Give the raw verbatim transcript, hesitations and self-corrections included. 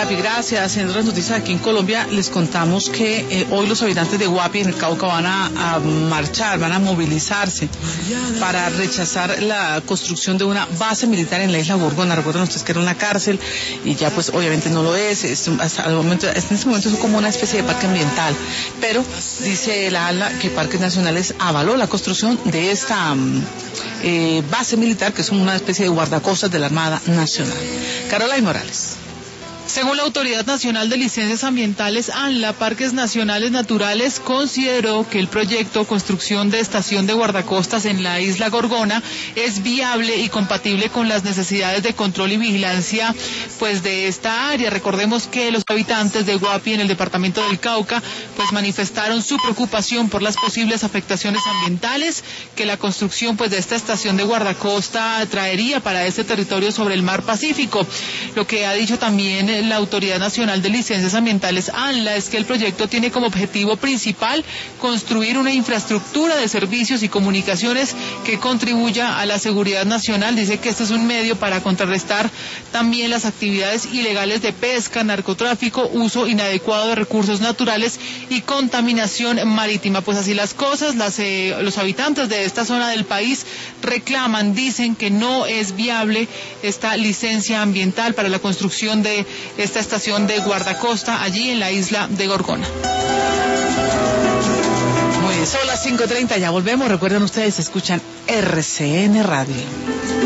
Capi, gracias. En otras noticias aquí en Colombia les contamos que eh, hoy los habitantes de Guapi en el Cauca van a, a marchar, van a movilizarse para rechazar la construcción de una base militar en la isla Gorgona. Recuerden ustedes que era una cárcel y ya pues obviamente no lo es, es hasta el momento, en este momento es como una especie de parque ambiental, pero dice la ALNA que Parques Nacionales avaló la construcción de esta um, eh, base militar, que es una especie de guardacostas de la Armada Nacional. Carola y Morales. Según la Autoridad Nacional de Licencias Ambientales, ANLA, Parques Nacionales Naturales, consideró que el proyecto construcción de estación de guardacostas en la isla Gorgona es viable y compatible con las necesidades de control y vigilancia pues de esta área. Recordemos que los habitantes de Guapi en el departamento del Cauca pues manifestaron su preocupación por las posibles afectaciones ambientales que la construcción pues de esta estación de guardacosta traería para este territorio sobre el mar Pacífico. Lo que ha dicho también la Autoridad Nacional de Licencias Ambientales, ANLA, es que el proyecto tiene como objetivo principal construir una infraestructura de servicios y comunicaciones que contribuya a la seguridad nacional. Dice que este es un medio para contrarrestar también las actividades ilegales de pesca, narcotráfico, uso inadecuado de recursos naturales y contaminación marítima. Pues así las cosas, las, eh, los habitantes de esta zona del país reclaman, dicen que no es viable esta licencia ambiental para la construcción de esta estación de guardacosta allí en la isla de Gorgona. Muy bien, son las cinco treinta, ya volvemos. Recuerden ustedes, escuchan R C N Radio.